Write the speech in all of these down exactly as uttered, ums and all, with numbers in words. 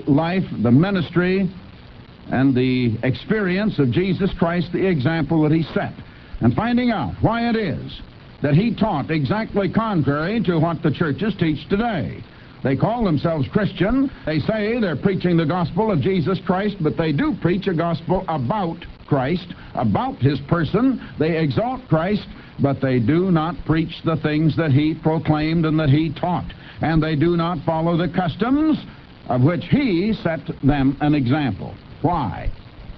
life, the ministry, and the experience of Jesus Christ, the example that he set, and finding out why it is that he taught exactly contrary to what the churches teach today. They call themselves Christian. They say they're preaching the gospel of Jesus Christ, but they do preach a gospel about Christ, about his person. They exalt Christ, but they do not preach the things that he proclaimed and that he taught. And they do not follow the customs of which he set them an example. Why?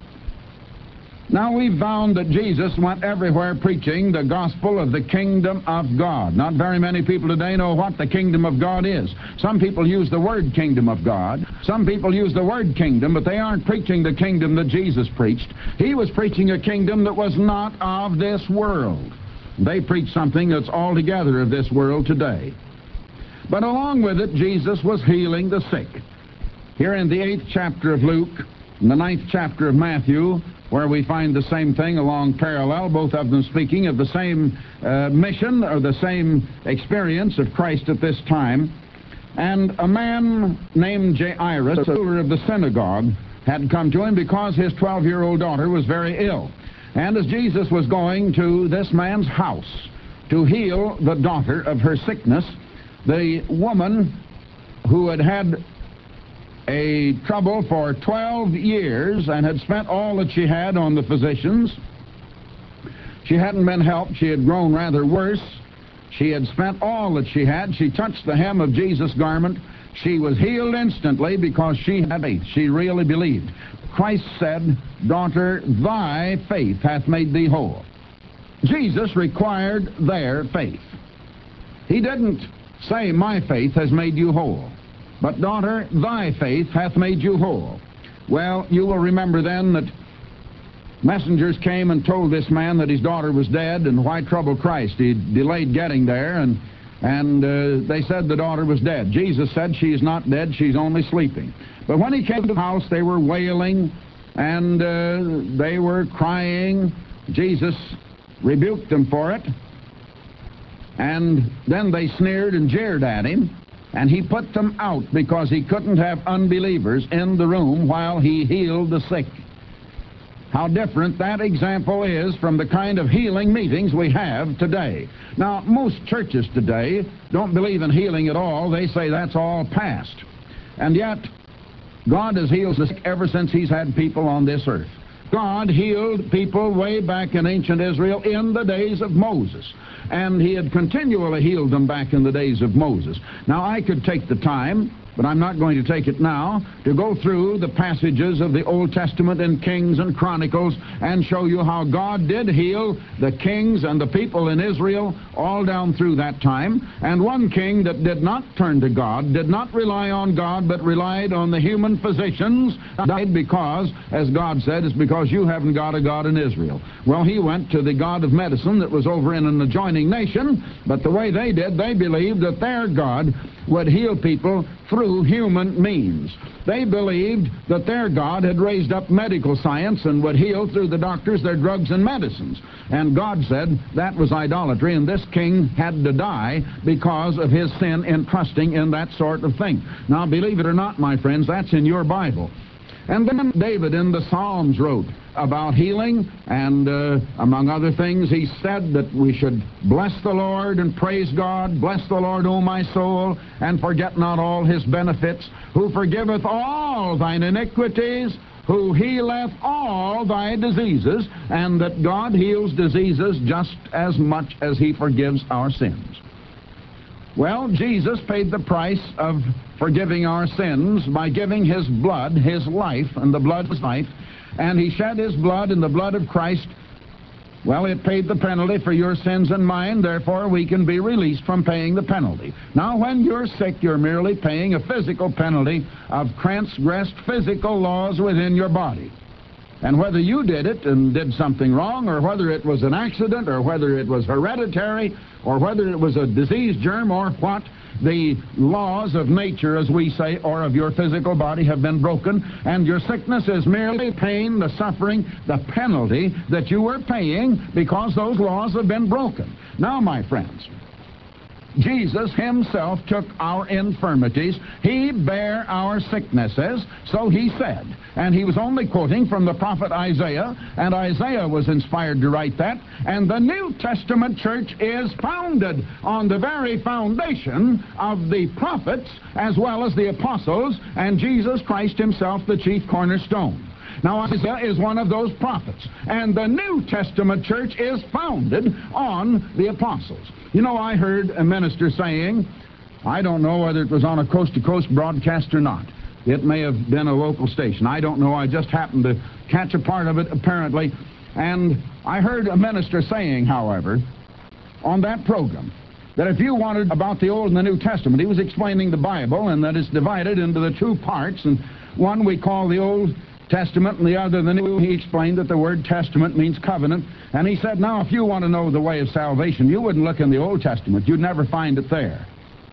Now, we've found that Jesus went everywhere preaching the gospel of the kingdom of God. Not very many people today know what the kingdom of God is. Some people use the word kingdom of God. Some people use the word kingdom, but they aren't preaching the kingdom that Jesus preached. He was preaching a kingdom that was not of this world. They preach something that's altogether of this world today. But along with it, Jesus was healing the sick. Here in the eighth chapter of Luke, in the ninth chapter of Matthew, where we find the same thing along parallel, both of them speaking of the same uh, mission or the same experience of Christ at this time. And a man named Jairus, a ruler of the synagogue, had come to him because his twelve-year-old daughter was very ill. And as Jesus was going to this man's house to heal the daughter of her sickness, the woman who had had a trouble for twelve years and had spent all that she had on the physicians. She hadn't been helped. She had grown rather worse. She had spent all that she had. She touched the hem of Jesus' garment. She was healed instantly because she had faith. She really believed. Christ said, "Daughter, thy faith hath made thee whole." Jesus required their faith. He didn't say, "My faith has made you whole," but, "Daughter, thy faith hath made you whole." Well, you will remember then that messengers came and told this man that his daughter was dead, and why trouble Christ? He delayed getting there, and, and uh, they said the daughter was dead. Jesus said, "She is not dead, she's only sleeping." But when he came to the house, they were wailing, and uh, they were crying. Jesus rebuked them for it, and then they sneered and jeered at him. And he put them out because he couldn't have unbelievers in the room while he healed the sick. How different that example is from the kind of healing meetings we have today. Now, most churches today don't believe in healing at all. They say that's all past. And yet, God has healed the sick ever since he's had people on this earth. God healed people way back in ancient Israel in the days of Moses. And he had continually healed them back in the days of Moses. Now, I could take the time, but I'm not going to take it now, to go through the passages of the Old Testament in Kings and Chronicles and show you how God did heal the kings and the people in Israel all down through that time. And one king that did not turn to God, did not rely on God, but relied on the human physicians, died because, as God said, it's because you haven't got a God in Israel. Well, he went to the god of medicine that was over in an adjoining nation, but the way they did, they believed that their God would heal people through human means. They believed that their God had raised up medical science and would heal through the doctors their drugs and medicines. And God said that was idolatry, and this king had to die because of his sin in trusting in that sort of thing. Now, believe it or not, my friends, that's in your Bible. And then David in the Psalms wrote about healing, and uh, among other things, he said that we should bless the Lord and praise God. Bless the Lord, O my soul, and forget not all his benefits, who forgiveth all thine iniquities, who healeth all thy diseases, and that God heals diseases just as much as he forgives our sins. Well, Jesus paid the price of forgiving our sins by giving his blood, his life, and the blood is life, and he shed his blood in the blood of Christ. Well, it paid the penalty for your sins and mine, therefore we can be released from paying the penalty. Now, when you're sick, you're merely paying a physical penalty of transgressed physical laws within your body. And whether you did it and did something wrong, or whether it was an accident, or whether it was hereditary, or whether it was a disease germ, or what, the laws of nature, as we say, or of your physical body have been broken, and your sickness is merely pain, the suffering, the penalty that you were paying because those laws have been broken. Now, my friends, Jesus himself took our infirmities. He bare our sicknesses, so he said. And he was only quoting from the prophet Isaiah, and Isaiah was inspired to write that. And the New Testament church is founded on the very foundation of the prophets as well as the apostles, and Jesus Christ himself, the chief cornerstone. Now, Isaiah is one of those prophets, and the New Testament church is founded on the apostles. You know, I heard a minister saying, I don't know whether it was on a coast-to-coast broadcast or not. It may have been a local station. I don't know. I just happened to catch a part of it, apparently. And I heard a minister saying, however, on that program, that if you wanted about the Old and the New Testament, he was explaining the Bible, and that it's divided into the two parts, and one we call the Old Testament and the other the New. He explained that the word testament means covenant, and he said, now if you want to know the way of salvation, you wouldn't look in the Old Testament. You'd never find it there.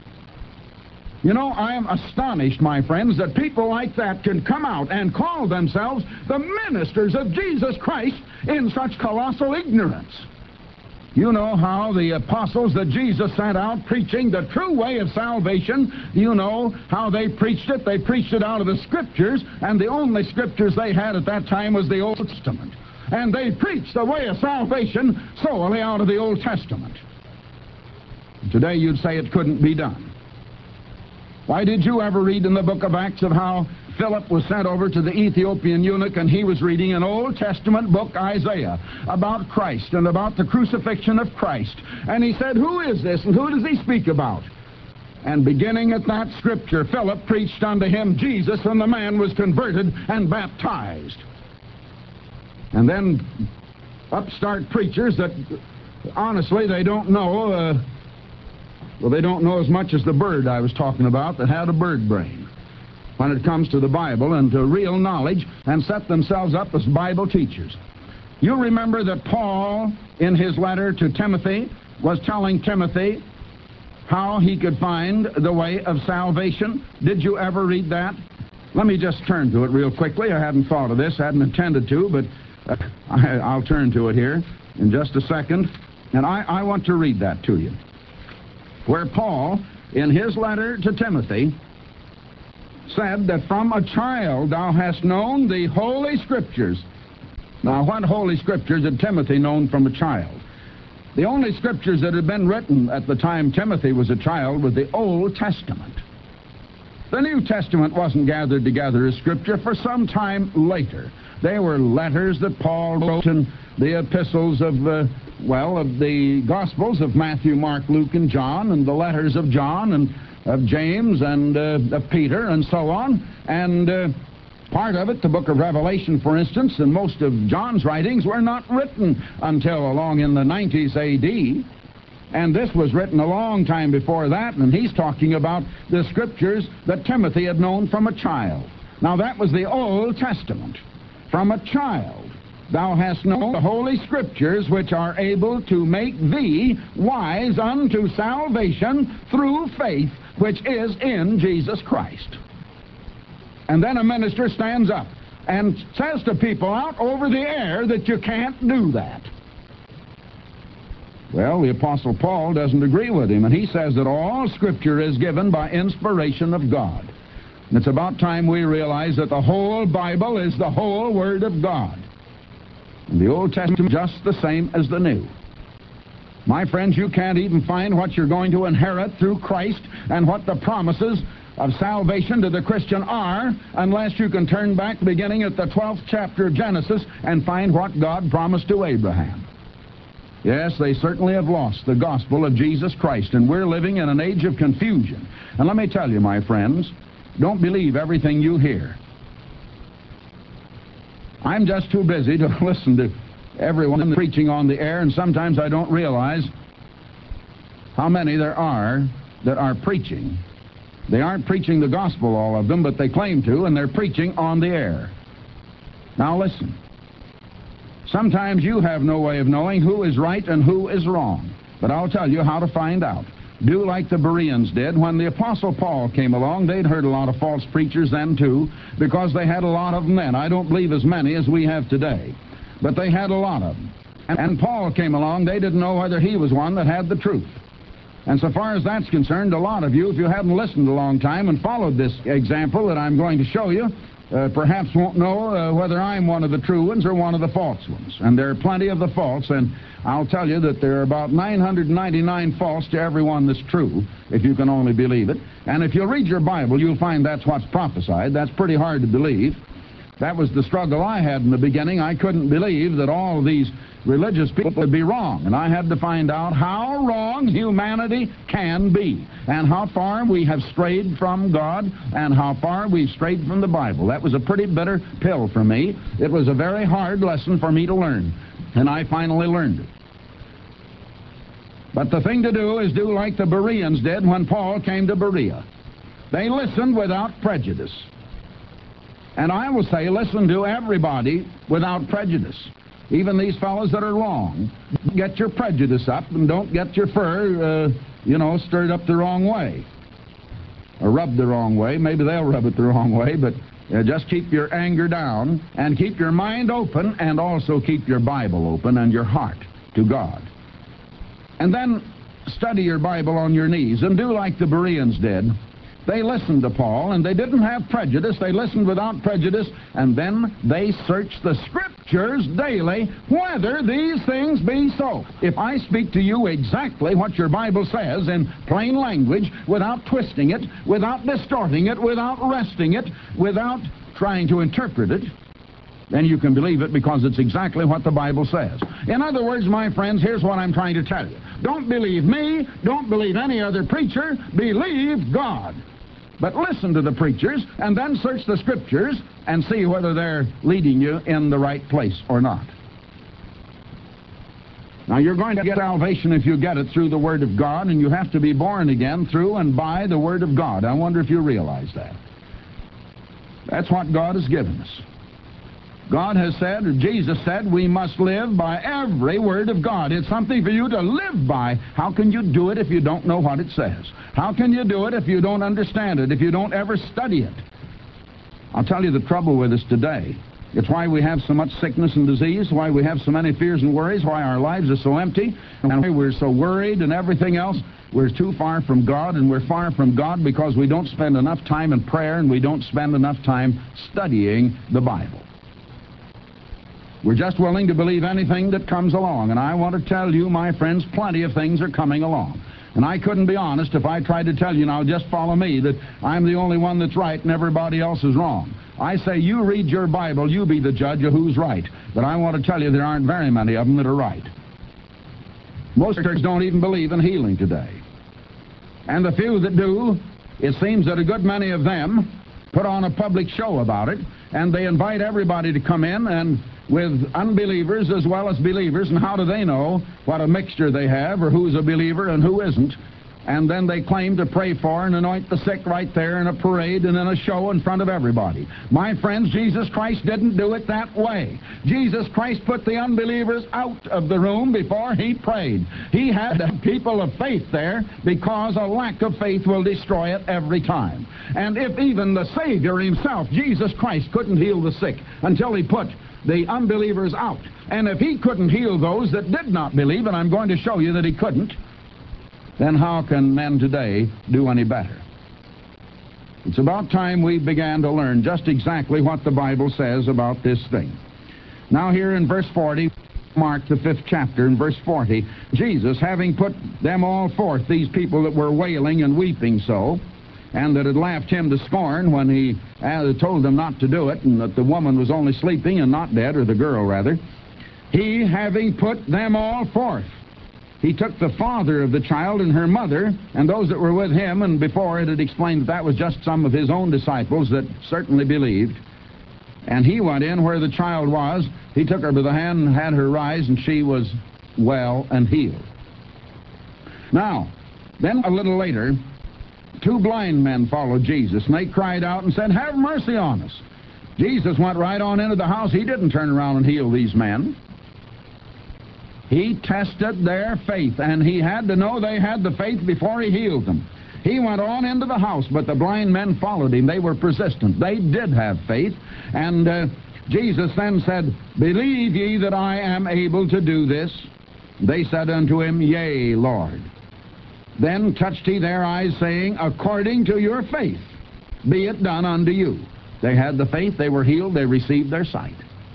You know, I am astonished, my friends, that people like that can come out and call themselves the ministers of Jesus Christ in such colossal ignorance. You know how the apostles that Jesus sent out preaching the true way of salvation, you know how they preached it. They preached it out of the Scriptures, and the only Scriptures they had at that time was the Old Testament. And they preached the way of salvation solely out of the Old Testament. Today you'd say it couldn't be done. Why, did you ever read in the book of Acts of how Philip was sent over to the Ethiopian eunuch, and he was reading an Old Testament book, Isaiah, about Christ and about the crucifixion of Christ. And he said, who is this, and who does he speak about? And beginning at that scripture, Philip preached unto him Jesus, and the man was converted and baptized. And then upstart preachers that, honestly, they don't know, uh, well, they don't know as much as the bird I was talking about that had a bird brain when it comes to the Bible and to real knowledge, and set themselves up as Bible teachers. You remember that Paul, in his letter to Timothy, was telling Timothy how he could find the way of salvation. Did you ever read that? Let me just turn to it real quickly. I hadn't thought of this, hadn't intended to, but uh, I, I'll turn to it here in just a second. And I, I want to read that to you, where Paul, in his letter to Timothy, said that from a child thou hast known the Holy Scriptures. Now, what Holy Scriptures had Timothy known from a child? The only Scriptures that had been written at the time Timothy was a child was the Old Testament. The New Testament wasn't gathered together as Scripture for some time later. They were letters that Paul wrote, and the epistles of the, well, of the Gospels of Matthew, Mark, Luke, and John, and the letters of John, and of James, and uh, of Peter, and so on. And uh, part of it, the book of Revelation, for instance, and most of John's writings were not written until along in the nineties A D. And this was written a long time before that, and he's talking about the Scriptures that Timothy had known from a child. Now, that was the Old Testament. From a child thou hast known the Holy Scriptures, which are able to make thee wise unto salvation through faith, which is in Jesus Christ. And then a minister stands up and says to people out over the air that you can't do that. Well, the Apostle Paul doesn't agree with him, and he says that all Scripture is given by inspiration of God. And it's about time we realize that the whole Bible is the whole Word of God. And the Old Testament just the same as the New. My friends, you can't even find what you're going to inherit through Christ and what the promises of salvation to the Christian are unless you can turn back beginning at the twelfth chapter of Genesis and find what God promised to Abraham. Yes, they certainly have lost the gospel of Jesus Christ, and we're living in an age of confusion. And let me tell you, my friends, don't believe everything you hear. I'm just too busy to listen to everyone preaching on the air, and sometimes I don't realize how many there are that are preaching. They aren't preaching the gospel, all of them, but they claim to, and they're preaching on the air. Now listen. Sometimes you have no way of knowing who is right and who is wrong, but I'll tell you how to find out. Do like the Bereans did. When the Apostle Paul came along, they'd heard a lot of false preachers then, too, because they had a lot of them then. I don't believe as many as we have today, but they had a lot of them. And Paul came along, they didn't know whether he was one that had the truth. And so far as that's concerned, a lot of you, if you haven't listened a long time and followed this example that I'm going to show you, uh, perhaps won't know uh, whether I'm one of the true ones or one of the false ones. And there are plenty of the false, and I'll tell you that there are about nine hundred ninety-nine false to every one that's true, if you can only believe it. And if you'll read your Bible, you'll find that's what's prophesied. That's pretty hard to believe. That was the struggle I had in the beginning. I couldn't believe that all these religious people would be wrong, and I had to find out how wrong humanity can be, and how far we have strayed from God, and how far we've strayed from the Bible. That was a pretty bitter pill for me. It was a very hard lesson for me to learn, and I finally learned it. But the thing to do is do like the Bereans did when Paul came to Berea. They listened without prejudice. And I will say, listen to everybody without prejudice. Even these fellows that are wrong. Get your prejudice up and don't get your fur, uh, you know, stirred up the wrong way. Or rubbed the wrong way. Maybe they'll rub it the wrong way, but uh, just keep your anger down and keep your mind open, and also keep your Bible open and your heart to God. And then study your Bible on your knees and do like the Bereans did. They listened to Paul, and they didn't have prejudice. They listened without prejudice, and then they searched the Scriptures daily whether these things be so. If I speak to you exactly what your Bible says in plain language, without twisting it, without distorting it, without wresting it, without trying to interpret it, then you can believe it because it's exactly what the Bible says. In other words, my friends, here's what I'm trying to tell you. Don't believe me. Don't believe any other preacher. Believe God. But listen to the preachers, and then search the Scriptures and see whether they're leading you in the right place or not. Now, you're going to get salvation if you get it through the Word of God, and you have to be born again through and by the Word of God. I wonder if you realize that. That's what God has given us. God has said, or Jesus said, we must live by every word of God. It's something for you to live by. How can you do it if you don't know what it says? How can you do it if you don't understand it, if you don't ever study it? I'll tell you the trouble with us today. It's why we have so much sickness and disease, why we have so many fears and worries, why our lives are so empty, and why we're so worried and everything else. We're too far from God, and we're far from God because we don't spend enough time in prayer, and we don't spend enough time studying the Bible. We're just willing to believe anything that comes along. And I want to tell you, my friends, plenty of things are coming along. And I couldn't be honest if I tried to tell you, now just follow me, that I'm the only one that's right and everybody else is wrong. I say, you read your Bible, you be the judge of who's right. But I want to tell you there aren't very many of them that are right. Most churches don't even believe in healing today. And the few that do, it seems that a good many of them put on a public show about it, and they invite everybody to come in, and with unbelievers as well as believers, and how do they know what a mixture they have or who's a believer and who isn't? And then they claim to pray for and anoint the sick right there in a parade and in a show in front of everybody. My friends, Jesus Christ didn't do it that way. Jesus Christ put the unbelievers out of the room before he prayed. He had people of faith there because a lack of faith will destroy it every time. And if even the Savior himself, Jesus Christ, couldn't heal the sick until he put the unbelievers out, and if he couldn't heal those that did not believe, and I'm going to show you that he couldn't, then how can men today do any better? It's about time we began to learn just exactly what the Bible says about this thing. Now here in verse forty, Mark the fifth chapter, in verse forty, Jesus, having put them all forth, these people that were wailing and weeping so, and that had laughed him to scorn when he uh, told them not to do it, and that the woman was only sleeping and not dead, or the girl rather, he having put them all forth, he took the father of the child and her mother and those that were with him, and before it had explained that that was just some of his own disciples that certainly believed, and he went in where the child was. He took her by the hand and had her rise, and she was well and healed. Now, then a little later, two blind men followed Jesus, and they cried out and said, "Have mercy on us." Jesus went right on into the house. He didn't turn around and heal these men. He tested their faith, and he had to know they had the faith before he healed them. He went on into the house, but the blind men followed him. They were persistent. They did have faith. And uh, Jesus then said, "Believe ye that I am able to do this?" They said unto him, "Yea, Lord." Then touched he their eyes, saying, according to your faith, be it done unto you. They had the faith, they were healed, they received their sight.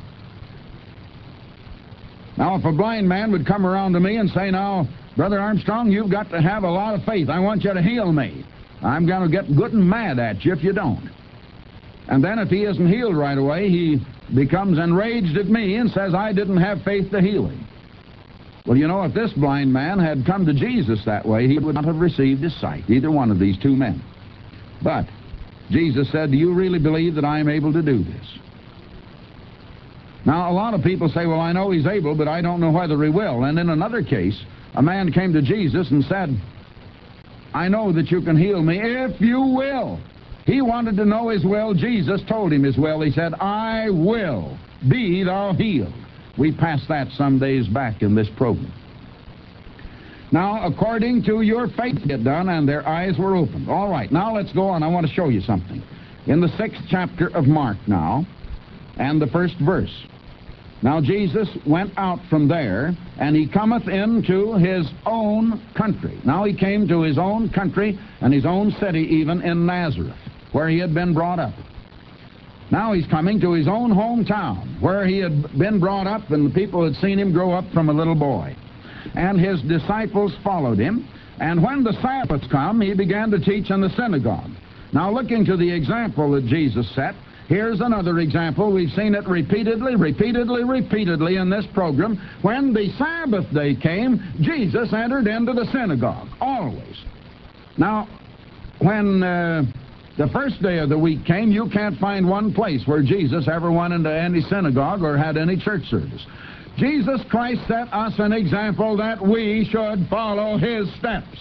Now, if a blind man would come around to me and say, now, Brother Armstrong, you've got to have a lot of faith. I want you to heal me. I'm going to get good and mad at you if you don't. And then if he isn't healed right away, he becomes enraged at me and says, I didn't have faith to heal him. Well, you know, if this blind man had come to Jesus that way, he would not have received his sight, either one of these two men. But Jesus said, do you really believe that I am able to do this? Now, a lot of people say, well, I know he's able, but I don't know whether he will. And in another case, a man came to Jesus and said, I know that you can heal me if you will. He wanted to know his will. Jesus told him his will. He said, I will, be thou healed. We passed that some days back in this program. Now, according to your faith get done, and their eyes were opened. All right, now let's go on. I want to show you something. In the sixth chapter of Mark now, and the first verse. Now Jesus went out from there, and he cometh into his own country. Now he came to his own country, and his own city even, in Nazareth, where he had been brought up. Now he's coming to his own hometown, where he had been brought up, and the people had seen him grow up from a little boy. And his disciples followed him, and when the Sabbath come, he began to teach in the synagogue. Now, looking to the example that Jesus set, here's another example. We've seen it repeatedly, repeatedly, repeatedly in this program. When the Sabbath day came, Jesus entered into the synagogue, always. Now, when uh, the first day of the week came, you can't find one place where Jesus ever went into any synagogue or had any church service. Jesus Christ set us an example that we should follow his steps.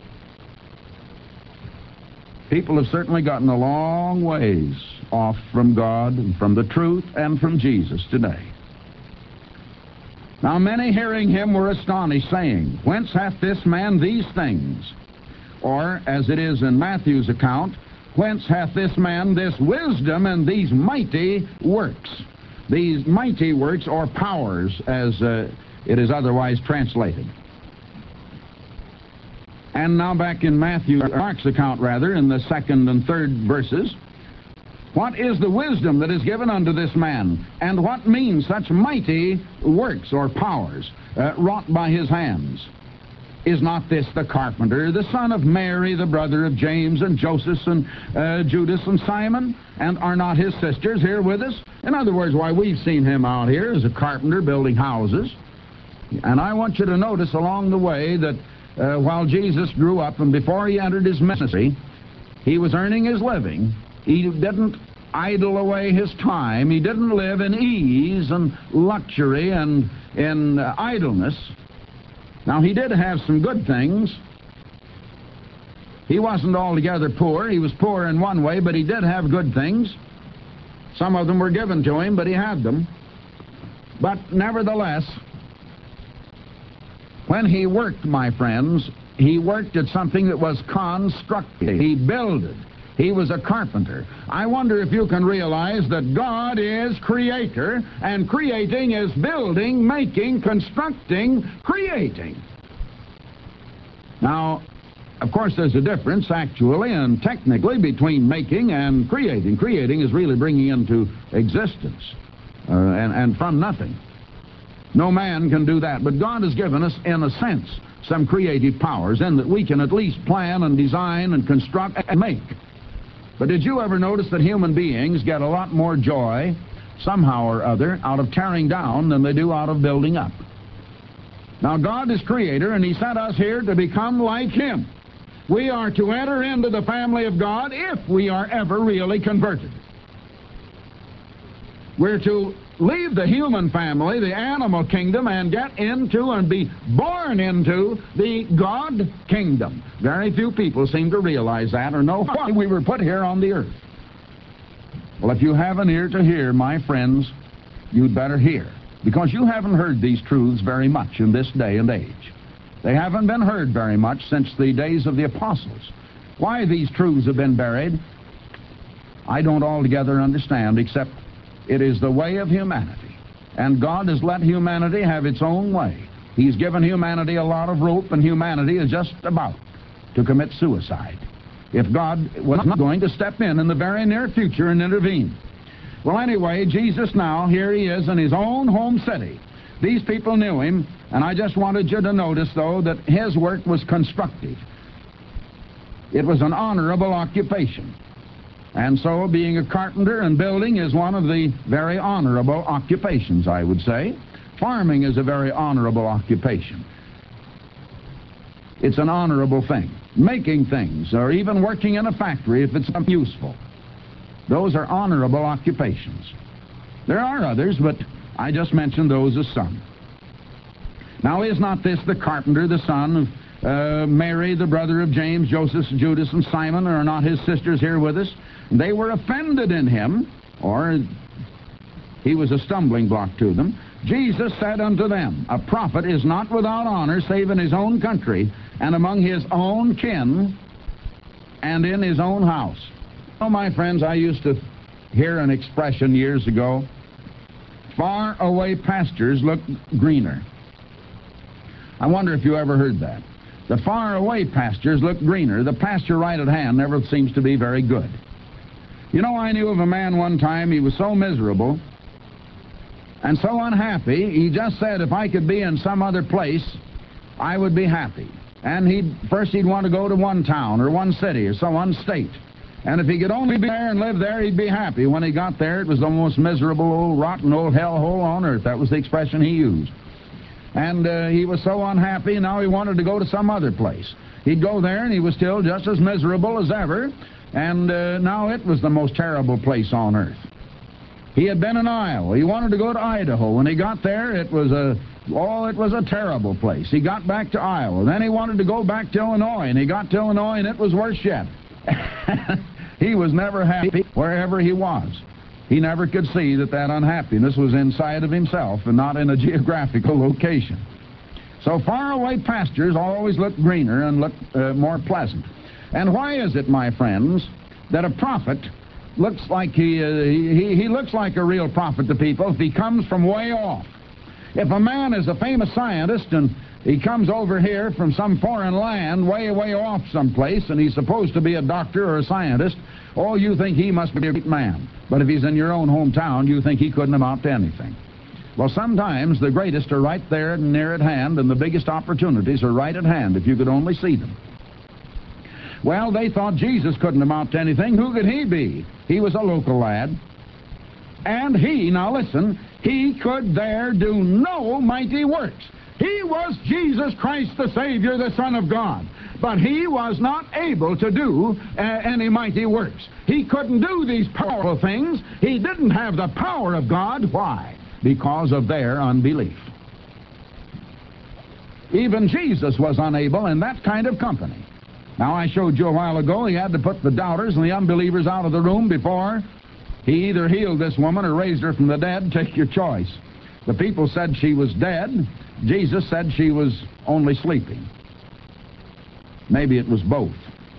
People have certainly gotten a long ways off from God and from the truth and from Jesus today. Now many hearing him were astonished, saying, whence hath this man these things? Or, as it is in Matthew's account, whence hath this man this wisdom and these mighty works? These mighty works, or powers, as uh, it is otherwise translated. And now back in Matthew, Mark's account rather, in the second and third verses, what is the wisdom that is given unto this man? And what means such mighty works or powers uh, wrought by his hands? Is not this the carpenter, the son of Mary, the brother of James and Joseph and uh, Judas and Simon? And are not his sisters here with us? In other words, why, we've seen him out here as a carpenter building houses. And I want you to notice along the way that uh, while Jesus grew up and before he entered his ministry, he was earning his living. He didn't idle away his time. He didn't live in ease and luxury and in uh, idleness. Now, he did have some good things. He wasn't altogether poor. He was poor in one way, but he did have good things. Some of them were given to him, but he had them. But nevertheless, when he worked, my friends, he worked at something that was constructive. He builded. He was a carpenter. I wonder if you can realize that God is creator, and creating is building, making, constructing, creating. Now, of course, there's a difference, actually and technically, between making and creating. Creating is really bringing into existence, uh, and, and from nothing. No man can do that, but God has given us, in a sense, some creative powers, in that we can at least plan and design and construct and make. But did you ever notice that human beings get a lot more joy, somehow or other, out of tearing down than they do out of building up? Now, God is creator, and he sent us here to become like him. We are to enter into the family of God if we are ever really converted. We're to leave the human family, the animal kingdom, and get into and be born into the God kingdom. Very few people seem to realize that or know why we were put here on the earth. Well, if you have an ear to hear, my friends, you'd better hear, because you haven't heard these truths very much in this day and age. They haven't been heard very much since the days of the apostles. Why these truths have been buried, I don't altogether understand, except it is the way of humanity. And God has let humanity have its own way. He's given humanity a lot of rope, and humanity is just about to commit suicide if God was not going to step in in the very near future and intervene. Well, anyway, Jesus now, here he is in his own home city. These people knew him, and I just wanted you to notice, though, that his work was constructive. It was an honorable occupation. And so being a carpenter and building is one of the very honorable occupations, I would say. Farming is a very honorable occupation. It's an honorable thing. Making things, or even working in a factory if it's useful, those are honorable occupations. There are others, but I just mentioned those as some. Now, is not this the carpenter, the son of uh, Mary, the brother of James, Joseph, Judas, and Simon? Are not his sisters here with us? They were offended in him, or he was a stumbling block to them. Jesus said unto them, a prophet is not without honor save in his own country, and among his own kin, and in his own house. Oh, my friends, I used to hear an expression years ago, far away pastures look greener. I wonder if you ever heard that. The far away pastures look greener. The pasture right at hand never seems to be very good. You know, I knew of a man one time, he was so miserable and so unhappy, he just said if I could be in some other place, I would be happy. And he'd first he'd want to go to one town or one city or some one state. And if he could only be there and live there, he'd be happy. When he got there, it was the most miserable old rotten old hellhole on earth. That was the expression he used. And uh, he was so unhappy, now he wanted to go to some other place. He'd go there, and he was still just as miserable as ever. And uh, now it was the most terrible place on earth. He had been in Iowa. He wanted to go to Idaho. When he got there, it was a, oh, it was a terrible place. He got back to Iowa. Then he wanted to go back to Illinois, and he got to Illinois, and it was worse yet. He was never happy wherever he was. He never could see that that unhappiness was inside of himself and not in a geographical location. So faraway pastures always look greener and look uh, more pleasant. And why is it, my friends, that a prophet looks like he, uh, he, he looks like a real prophet to people if he comes from way off? If a man is a famous scientist and he comes over here from some foreign land way, way off someplace, and he's supposed to be a doctor or a scientist, oh, you think he must be a great man. But if he's in your own hometown, you think he couldn't amount to anything. Well, sometimes the greatest are right there and near at hand, and the biggest opportunities are right at hand if you could only see them. Well, they thought Jesus couldn't amount to anything. Who could he be? He was a local lad. And he, now listen, he could there do no mighty works. He was Jesus Christ, the Savior, the Son of God. But he was not able to do uh, any mighty works. He couldn't do these powerful things. He didn't have the power of God. Why? Because of their unbelief. Even Jesus was unable in that kind of company. Now, I showed you a while ago he had to put the doubters and the unbelievers out of the room before he either healed this woman or raised her from the dead. Take your choice. The people said she was dead. Jesus said she was only sleeping. Maybe it was both.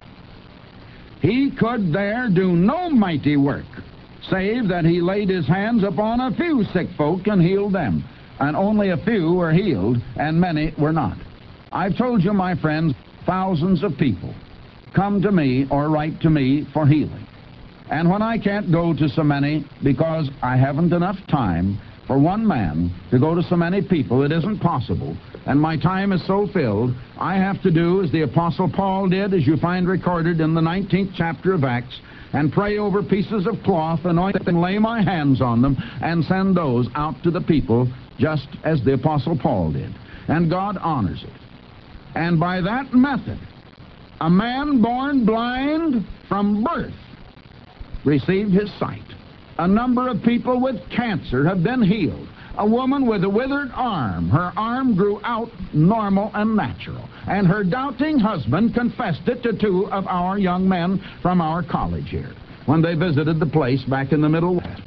He could there do no mighty work, save that he laid his hands upon a few sick folk and healed them. And only a few were healed, and many were not. I've told you, my friends, thousands of people come to me or write to me for healing. And when I can't go to so many because I haven't enough time for one man to go to so many people, it isn't possible, and my time is so filled, I have to do as the Apostle Paul did, as you find recorded in the nineteenth chapter of Acts, and pray over pieces of cloth, anoint them, and lay my hands on them, and send those out to the people, just as the Apostle Paul did. And God honors it. And by that method, a man born blind from birth received his sight. A number of people with cancer have been healed. A woman with a withered arm, her arm grew out normal and natural. And her doubting husband confessed it to two of our young men from our college here when they visited the place back in the Middle West.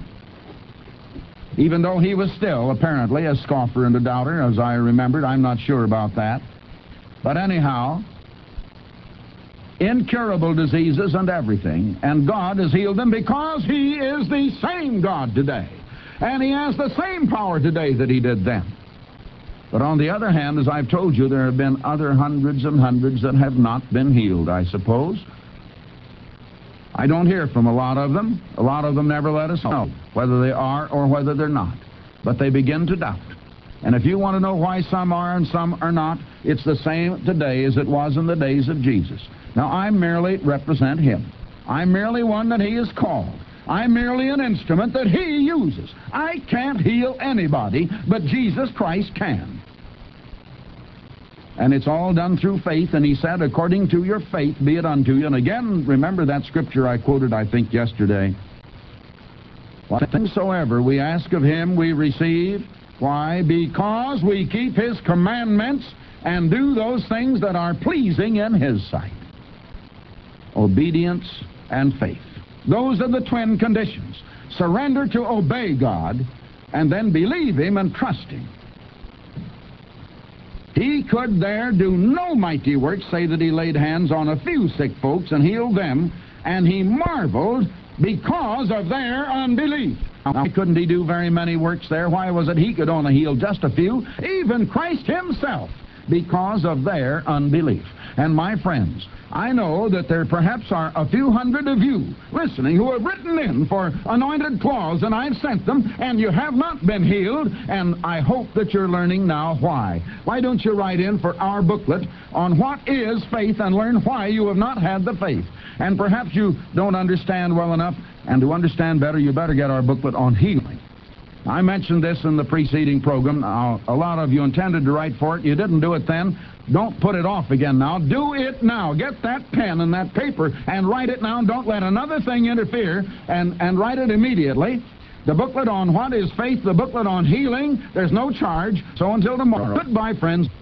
Even though he was still, apparently, a scoffer and a doubter, as I remembered. I'm not sure about that. But anyhow, incurable diseases and everything, and God has healed them because he is the same God today. And he has the same power today that he did then. But on the other hand, as I've told you, there have been other hundreds and hundreds that have not been healed, I suppose. I don't hear from a lot of them. A lot of them never let us know whether they are or whether they're not. But they begin to doubt. And if you want to know why some are and some are not, it's the same today as it was in the days of Jesus. Now, I merely represent him. I'm merely one that he has called. I'm merely an instrument that he uses. I can't heal anybody, but Jesus Christ can. And it's all done through faith, and he said, according to your faith be it unto you. And again, remember that scripture I quoted, I think, yesterday. What things soever we ask of him, we receive. Why? Because we keep his commandments and do those things that are pleasing in his sight. Obedience and faith. Those are the twin conditions. Surrender to obey God, and then believe him and trust him. He could there do no mighty works, say that he laid hands on a few sick folks and healed them, and he marveled because of their unbelief. Why couldn't he do very many works there? Why was it he could only heal just a few? Even Christ himself, because of their unbelief. And my friends, I know that there perhaps are a few hundred of you listening who have written in for anointed claws, and I've sent them, and you have not been healed, and I hope that you're learning now why. Why don't you write in for our booklet on what is faith and learn why you have not had the faith? And perhaps you don't understand well enough, and to understand better, you better get our booklet on healing. I mentioned this in the preceding program. Now, a lot of you intended to write for it. You didn't do it then. Don't put it off again now. Do it now. Get that pen and that paper and write it now. Don't let another thing interfere, and, and write it immediately. The booklet on what is faith, the booklet on healing, there's no charge. So until tomorrow, goodbye, friends.